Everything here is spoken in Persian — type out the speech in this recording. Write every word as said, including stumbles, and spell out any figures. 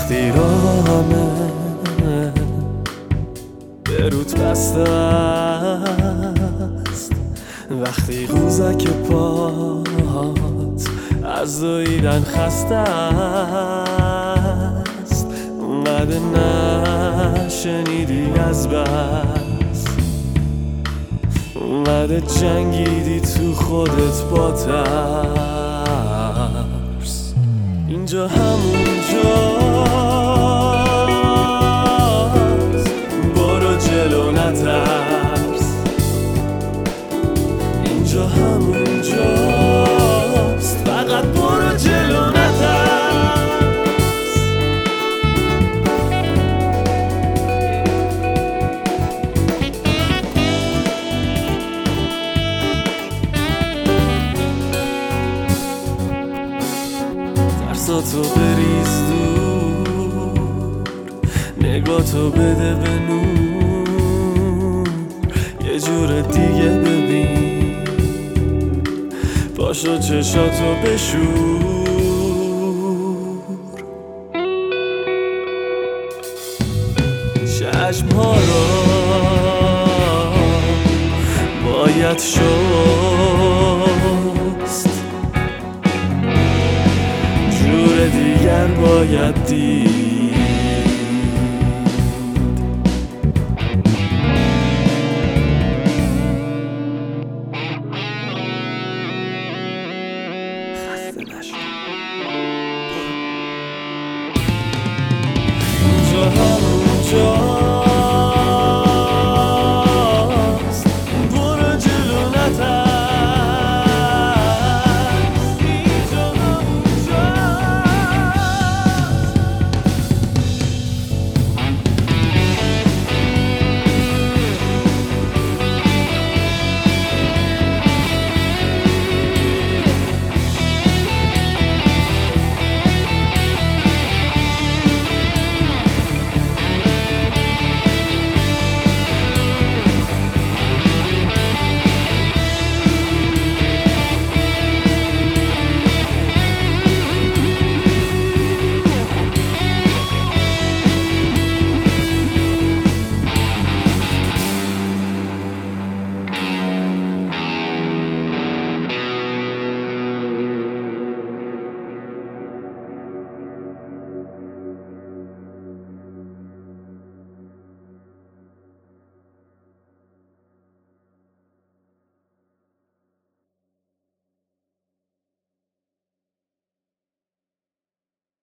وقتی راهمه به رود بسته است، وقتی قوزک پات از دویدن خسته است، اونقدر نشنیدی از بس، اونقدر جنگیدی تو خودت با ترس. اینجا همون جاست، برو جلو نترس. اینجا همون جاست، فقط برو جلو نترس. ترساتو بریز دور، نگاتو بده به نور، یه جور دیگه ببین، پاشو چشاتو بشور. چشم‌ها رو باید شست، جور دیگر باید دید. اینجا همون جا